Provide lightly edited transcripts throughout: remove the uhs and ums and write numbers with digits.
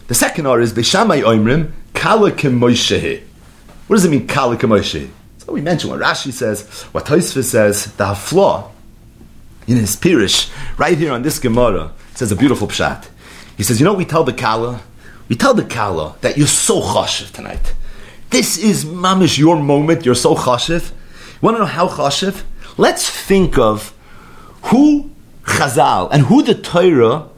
The second R is Beishamai Oimrim Kala K'Moshe. What does it mean, Kala K'Moshe? So we mentioned what Rashi says, what Tosfos says, the Haflah, in his Pirish, right here on this Gemara, says a beautiful pshat. He says, we tell the Kala? We tell the Kala that you're so chashiv tonight. This is mamish your moment, you're so chashiv. You want to know how chashiv? Let's think of who Chazal and who the Torah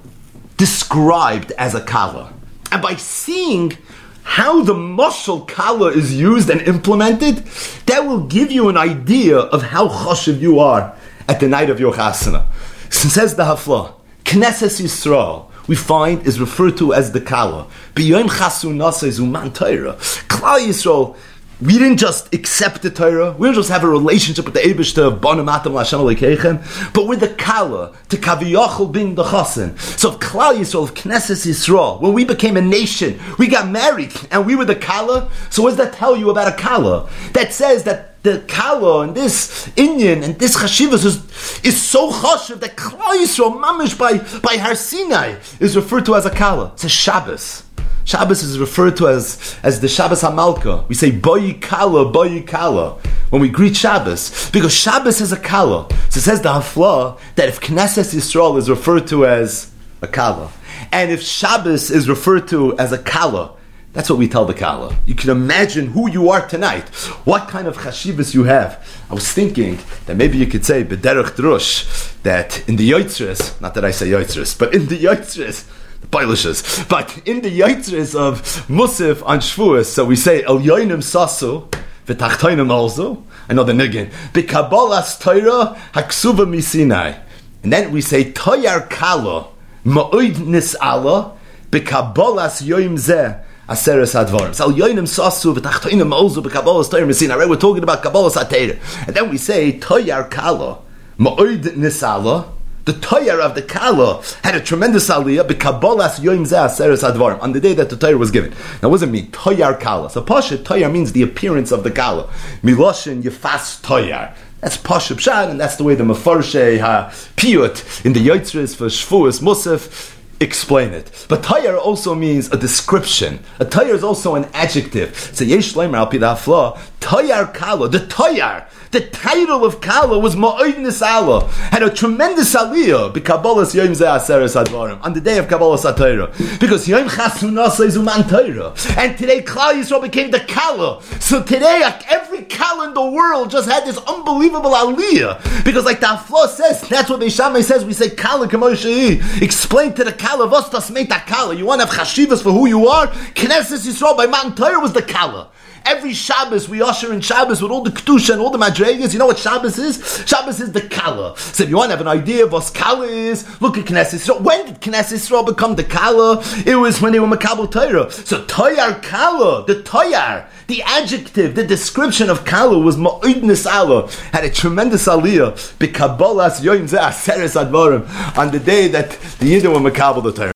described as a Kala. And by seeing how the mashal kala is used and implemented, that will give you an idea of how chashiv you are at the night of your chasana. So says the Haflah, Knesset Yisrael, we find is referred to as the kala. B'yom chasunasa zuman Torah. Klal Yisrael, we didn't just accept the Torah, we didn't just have a relationship with the Eibishter of Bana Matam L'Hashem Alekeichem, but we're the Kala, to Kaviyachol being the Chasen. So if Klal Yisrael, if Knesset Yisrael, when we became a nation, we got married, and we were the Kala, so what does that tell you about a Kala? That says that the Kala and this Inyan and this Chashivas is so Chashiv that Klal Yisrael, mamish by Har Sinai, is referred to as a Kala. It's a Shabbos. Shabbos is referred to as the Shabbos HaMalka. We say Boyi Kala when we greet Shabbos, because Shabbos is a Kala. So it says the Haflah that if Knesset Yisrael is referred to as a Kala, and if Shabbos is referred to as a Kala, that's what we tell the Kala. You can imagine who you are tonight, what kind of chashivas you have. I was thinking that maybe you could say B'derech Drush, that in the Yotzres, not that I say Yotzres, but in the Yotzres, Bailishes. But in the Yotzres of Musaf on Shvuos, so we say El Yoinim Sasu V'Tachtoinim also. I know the Nigin. B'Kabbalas Torah Haksuva Misinai. And then we say Toyar Kala Ma'oid Nis'ala B'Kabbalas Yoim Zeh Aseres Advarim. So El Yoinim Sasu V'Tachtoinim also B'Kabbalas Torah Misinai. Right, we're talking about Kabbalas HaTorah. And then we say Toyar Kala Ma'oid Nis'ala. The Toyar of the Kala had a tremendous aliyah b'Kabbalas Yom Zeh Aseres Advarim, on the day that the Torah was given. Now, what does it mean? Toyar Kala. So, Pashat, Toyar means the appearance of the Kala. Miloshin Yefas Toyar. That's Pashat Pshat, and that's the way the Mefarshei HaPiyut in the Yotzres for Shvuos Musaf explain it. But Toyar also means a description. A Toyar is also an adjective. So, Yesh Leimer Al Pi Haflah, Toyar Kala, the Toyar. The title of Kala was Ma'od Nis'ala, had a tremendous aliyah b'Kabbalas Yom Zeh Aseres Advarim, on the day of Kabbalas HaTorah, because Yom Chasunasa is Uman Torah, and today Klal Yisrael became the Kala. So today every Kala in the world just had this unbelievable aliyah, because like the Haflah says, that's what Beishamai says, we say Kala K'Moshe. Explain to the Kala, what's das meint a Kala? You want to have chashivas for who you are? Knesset Yisrael by Mount Torah was the Kala. Every Shabbos, we usher in Shabbos with all the Kedusha and all the Madregas. You know what Shabbos is? Shabbos is the Kala. So if you want to have an idea of what Kala is, look at Knesset Yisrael. When did Knesset Yisrael become the Kala? It was when they were Makabel Torah. So Toyar Kala, the Toyar, the adjective, the description of Kala was Ma'od Nis'ala, had a tremendous aliyah, b'Kabbalas Yom Zeh Aseres Advarim, on the day that the Yidden were Makabel the Torah.